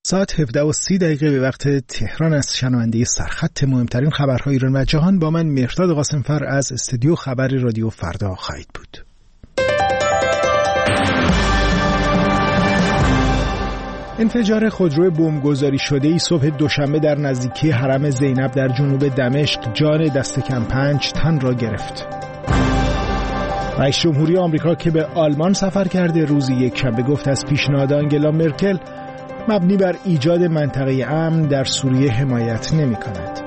ساعت 17:30 به وقت تهران از شنونده سرخط مهمترین خبرهای ایران و جهان با من مهرداد قاسمفر از استودیو خبر رادیو فردا خواهید بود. انفجار خودرو بمبگذاری شده‌ای صبح دوشنبه در نزدیکی حرم زینب در جنوب دمشق جان دست کم 5 تن را گرفت. رئیس جمهوری آمریکا که به آلمان سفر کرده روز یکشنبه گفت از پیشنهاد آنگلا مرکل مبنی بر ایجاد منطقه امن در سوریه حمایت نمی‌کند.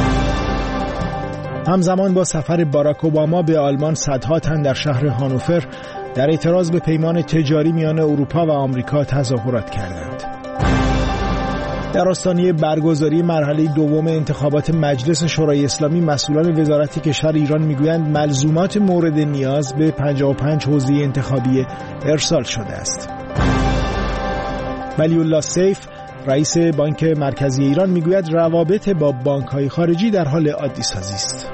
همزمان با سفر باراک اوباما به آلمان صدها تن در شهر هانوفر در اعتراض به پیمان تجاری میان اروپا و آمریکا تظاهرات کردند. در آستانه برگزاری مرحله دوم انتخابات مجلس شورای اسلامی مسئولان وزارت کشور ایران میگویند ملزومات مورد نیاز به 55 حوزه انتخابی ارسال شده است. ولی الله سیف رئیس بانک مرکزی ایران میگوید روابط با بانک‌های خارجی در حال عادی سازی است.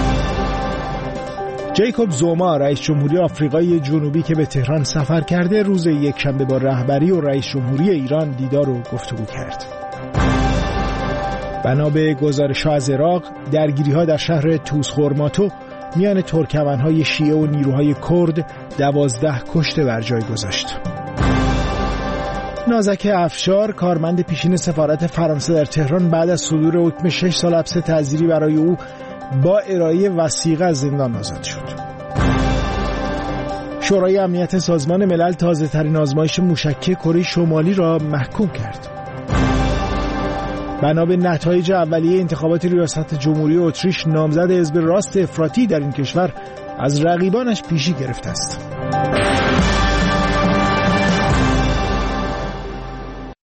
جیکوب زوما رئیس جمهوری آفریقای جنوبی که به تهران سفر کرده روز یکشنبه با رهبری و رئیس جمهوری ایران دیدار و گفتگو کرد. بنا به گزارش‌ها از عراق درگیری‌ها در شهر توسخورماتو میان ترکمن‌های شیعه و نیروهای کرد 12 کشته بر جای گذاشت. نازک افشار کارمند پیشین سفارت فرانسه در تهران بعد از صدور حکم 6 سال حبس تعزیری برای او با ارائه وثیقه از زندان آزاد شد. شورای امنیت سازمان ملل تازه‌ترین آزمایش موشکی کره شمالی را محکوم کرد. بنا به نتایج اولیه انتخابات ریاست جمهوری اتریش نامزد حزب راست افراطی در این کشور از رقیبانش پیشی گرفته است.